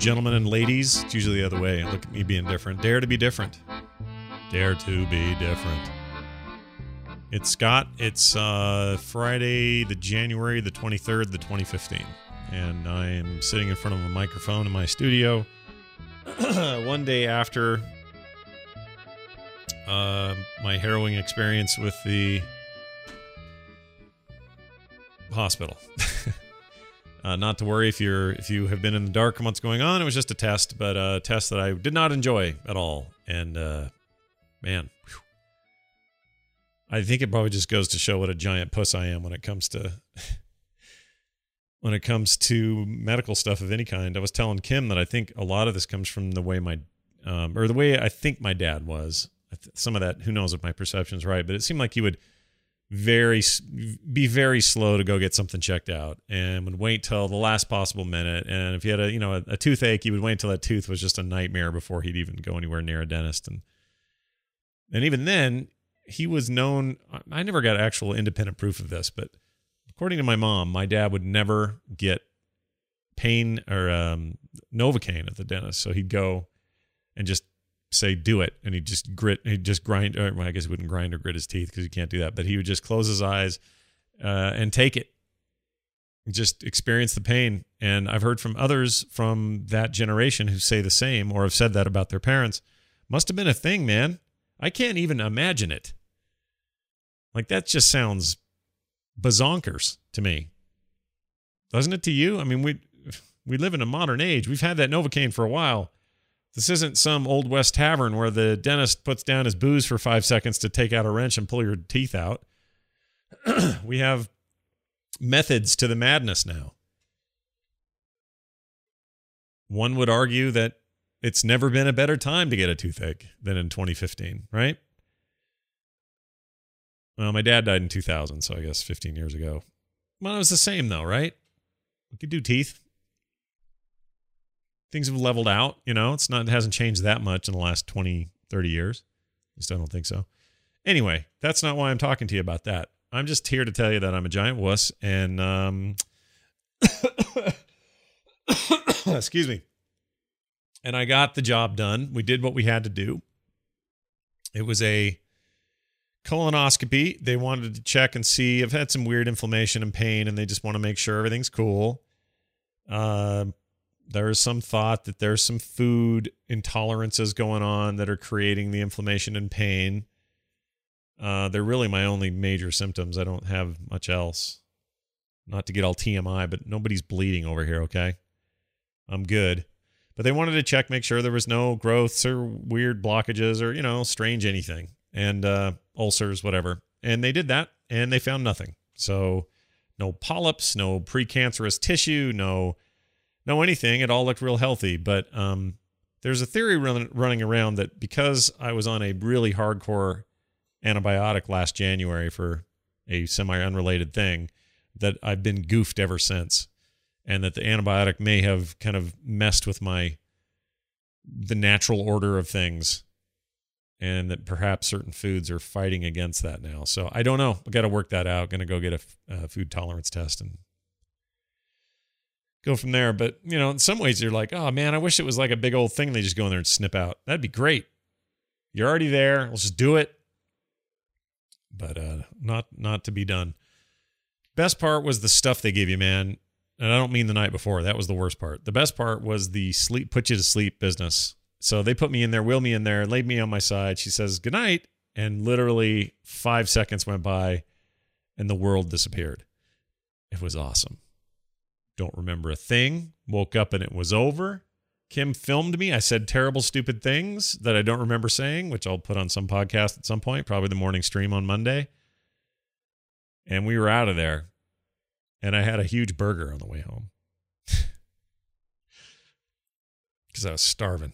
gentlemen and ladies. It's usually the other way. Look at me being different. Dare to be different. Dare to be different. It's Scott. It's Friday, January the 23rd, 2015. And I am sitting in front of a microphone in my studio. One day after my harrowing experience with the hospital. Not to worry if you have been in the dark on what's going on. It was just a test, but a test that I did not enjoy at all. And man, whew. I think it probably just goes to show what a giant puss I am when it comes to medical stuff of any kind. I was telling Kim that I think a lot of this comes from the way the way I think my dad was. Some of that, who knows if my perception's right, but it seemed like he would be very slow to go get something checked out and would wait till the last possible minute. And if he had a toothache, he would wait until that tooth was just a nightmare before he'd even go anywhere near a dentist. And even then, he was known. I never got actual independent proof of this, but according to my mom, my dad would never get pain or Novocaine at the dentist. So he'd go and just say, do it. And he'd just grind. Or I guess he wouldn't grind or grit his teeth because he can't do that. But he would just close his eyes and take it. Just experience the pain. And I've heard from others from that generation who say the same or have said that about their parents. Must have been a thing, man. I can't even imagine it. Like, that just sounds bazonkers to me. Doesn't it to you? I mean, we live in a modern age. We've had that Novocaine for a while. This isn't some Old West tavern where the dentist puts down his booze for 5 seconds to take out a wrench and pull your teeth out. We have methods to the madness now. One would argue that it's never been a better time to get a toothache than in 2015, right? Well, my dad died in 2000, so I guess 15 years ago. Well, it was the same, though, right? We could do teeth. Things have leveled out, it hasn't changed that much in the last 20, 30 years. At least I don't think so. Anyway, that's not why I'm talking to you about that. I'm just here to tell you that I'm a giant wuss, and excuse me. And I got the job done. We did what we had to do. It was a colonoscopy. They wanted to check and see. I've had some weird inflammation and pain, and they just want to make sure everything's cool. There's some thought that there's some food intolerances going on that are creating the inflammation and pain. They're really my only major symptoms. I don't have much else. Not to get all TMI, but nobody's bleeding over here, okay? I'm good. But they wanted to check, make sure there was no growths or weird blockages or, strange anything. And ulcers, whatever. And they did that, and they found nothing. So no polyps, no precancerous tissue, no anything. It all looked real healthy. But there's a theory running around that because I was on a really hardcore antibiotic last January for a semi-unrelated thing, that I've been goofed ever since. And that the antibiotic may have kind of messed with the natural order of things. And that perhaps certain foods are fighting against that now. So I don't know. I've got to work that out. Going to go get a food tolerance test and go from there. But, in some ways you're like, oh man, I wish it was like a big old thing they just go in there and snip out. That'd be great. You're already there. Let's just do it. But not to be done. Best part was the stuff they give you, man. And I don't mean the night before. That was the worst part. The best part was the put you to sleep business. So they put me in there, wheeled me in there, laid me on my side. She says, good night. And literally 5 seconds went by and the world disappeared. It was awesome. Don't remember a thing. Woke up and it was over. Kim filmed me. I said terrible, stupid things that I don't remember saying, which I'll put on some podcast at some point, probably the morning stream on Monday. And we were out of there. And I had a huge burger on the way home. Because I was starving.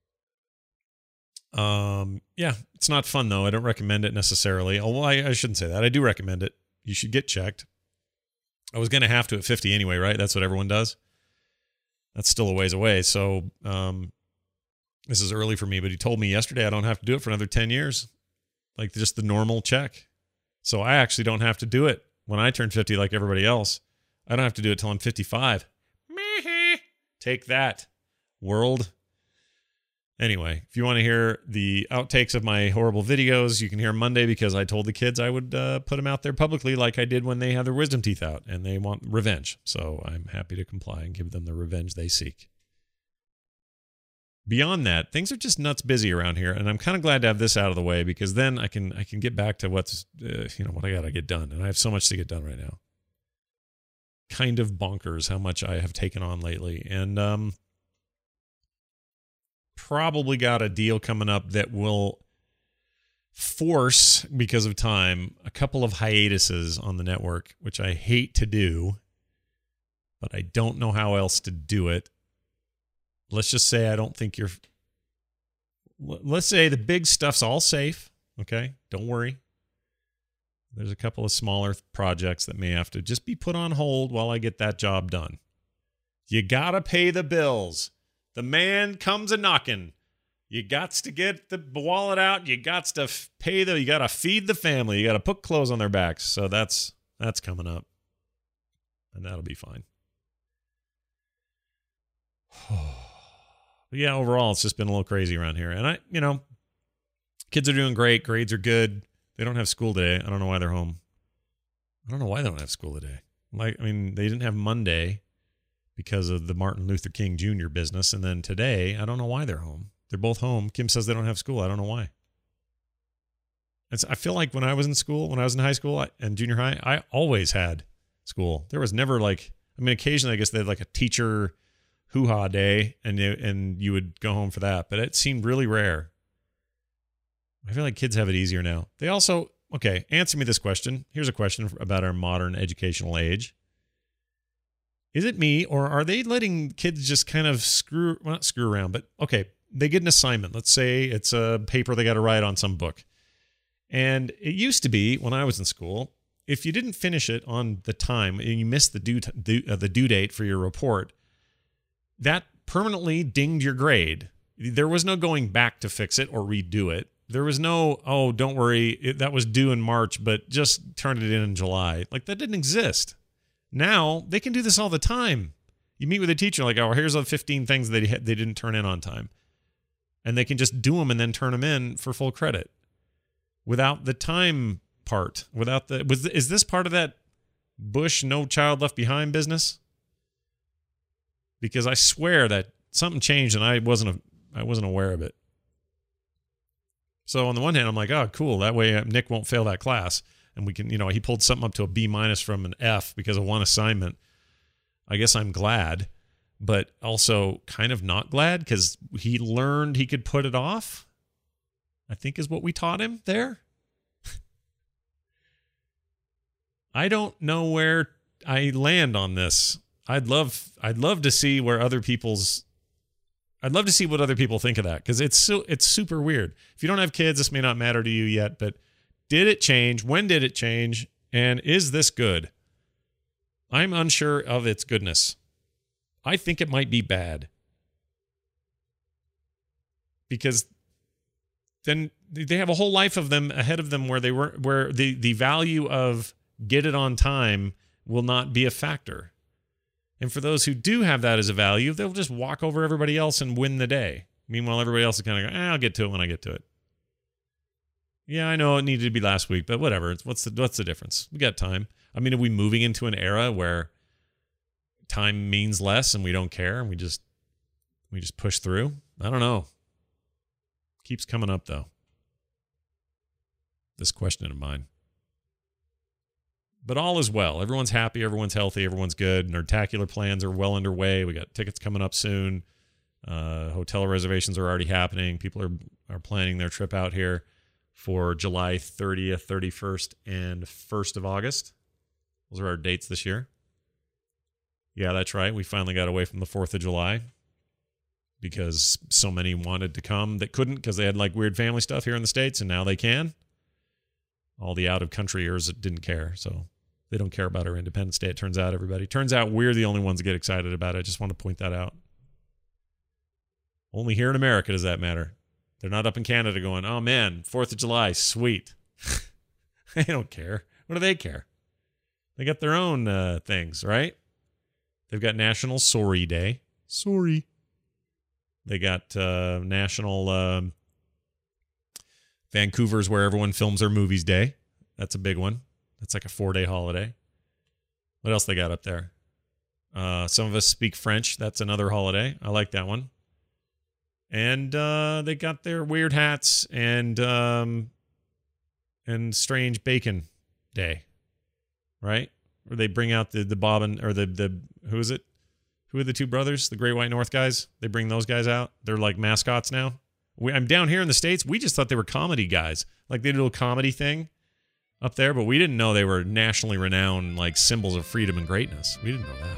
Yeah, it's not fun though. I don't recommend it necessarily. Although I shouldn't say that. I do recommend it. You should get checked. I was going to have to at 50 anyway, right? That's what everyone does. That's still a ways away. So, this is early for me, but he told me yesterday I don't have to do it for another 10 years. Like just the normal check. So I actually don't have to do it when I turn 50 like everybody else. I don't have to do it till I'm 55. Take that. world. Anyway, if you want to hear the outtakes of my horrible videos, you can hear Monday, because I told the kids I would put them out there publicly like I did when they had their wisdom teeth out, and they want revenge. So I'm happy to comply and give them the revenge they seek. Beyond that, things are just nuts busy around here, and I'm kind of glad to have this out of the way, because then I can get back to what's what I got to get done, and I have so much to get done right now. Kind of bonkers how much I have taken on lately, and probably got a deal coming up that will force, because of time, a couple of hiatuses on the network, which I hate to do, but I don't know how else to do it. Let's just say I don't think let's say the big stuff's all safe, okay? Don't worry. There's a couple of smaller projects that may have to just be put on hold while I get that job done. You gotta pay the bills. The man comes a-knocking. You gots to get the wallet out. You gots to you gotta feed the family. You gotta put clothes on their backs. So that's coming up. And that'll be fine. But yeah, overall, it's just been a little crazy around here. And kids are doing great. Grades are good. They don't have school today. I don't know why they're home. I don't know why they don't have school today. They didn't have Monday because of the Martin Luther King Jr. business. And then today, I don't know why they're home. They're both home. Kim says they don't have school. I don't know why. I feel like when I was in school, when I was in high school and junior high, I always had school. There was never occasionally I guess they had like a teacher hoo-ha day and you would go home for that. But it seemed really rare. I feel like kids have it easier now. They also, okay, answer me this question. Here's a question about our modern educational age. Is it me, or are they letting kids just kind of not screw around, but okay, they get an assignment. Let's say it's a paper they got to write on some book. And it used to be, when I was in school, if you didn't finish it on the time and you missed the due date for your report, that permanently dinged your grade. There was no going back to fix it or redo it. There was no, oh, don't worry, that was due in March, but just turn it in July. Like, that didn't exist. Now, they can do this all the time. You meet with a teacher, like, oh, here's the 15 things they didn't turn in on time. And they can just do them and then turn them in for full credit. Without the time part. Is this part of that Bush No Child Left Behind business? Because I swear that something changed and I wasn't aware of it. So on the one hand, I'm like, oh, cool. That way Nick won't fail that class. And we can, he pulled something up to a B- from an F because of one assignment. I guess I'm glad, but also kind of not glad because he learned he could put it off, I think is what we taught him there. I don't know where I land on this. I'd love to see what other people think of that, because it's super weird. If you don't have kids, this may not matter to you yet, but did it change? When did it change? And is this good? I'm unsure of its goodness. I think it might be bad. Because then they have a whole life of them ahead of them where the value of get it on time will not be a factor. And for those who do have that as a value, they'll just walk over everybody else and win the day. Meanwhile, everybody else is kind of going, I'll get to it when I get to it. Yeah, I know it needed to be last week, but whatever. What's the difference? We got time. I mean, are we moving into an era where time means less and we don't care and we just push through? I don't know. Keeps coming up, though. This question of mine. But all is well. Everyone's happy. Everyone's healthy. Everyone's good. Nertacular plans are well underway. We got tickets coming up soon. Hotel reservations are already happening. People are planning their trip out here for July 30th, 31st, and 1st of August. Those are our dates this year. Yeah, that's right. We finally got away from the 4th of July because so many wanted to come that couldn't because they had like weird family stuff here in the States, and now they can. All the out-of-countryers didn't care, so they don't care about our Independence Day, it turns out, everybody. Turns out we're the only ones that get excited about it. I just want to point that out. Only here in America does that matter. They're not up in Canada going, oh, man, 4th of July, sweet. They don't care. What do they care? They got their own things, right? They've got National Sorry Day. Sorry. They got National Vancouver's where everyone films their movies day. That's a big one. That's like a 4-day holiday. What else they got up there? Some of us speak French. That's another holiday. I like that one. And they got their weird hats and strange bacon day, right? Where they bring out the bobbin or the who is it? Who are the two brothers? The Great White North guys? They bring those guys out. They're like mascots now. I'm down here in the States. We just thought they were comedy guys. Like they do a comedy thing up there, but we didn't know they were nationally renowned, like symbols of freedom and greatness. We didn't know that.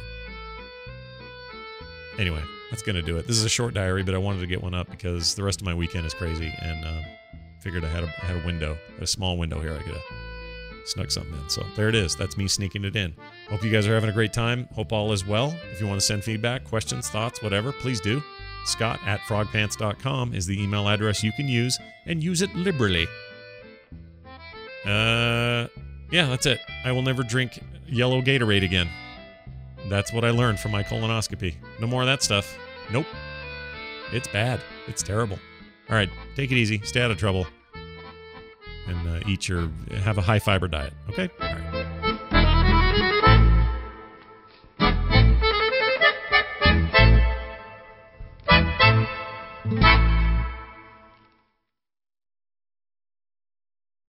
Anyway, that's going to do it. This is a short diary, but I wanted to get one up because the rest of my weekend is crazy, and figured I had a window, a small window here I could have snuck something in. So there it is. That's me sneaking it in. Hope you guys are having a great time. Hope all is well. If you want to send feedback, questions, thoughts, whatever, please do. Scott@frogpants.com is the email address you can use, and use it liberally. Yeah, that's it. I will never drink yellow Gatorade again. That's what I learned from my colonoscopy. No more of that stuff. Nope. It's bad. It's terrible. All right, take it easy. Stay out of trouble. And have a high fiber diet. Okay? All right.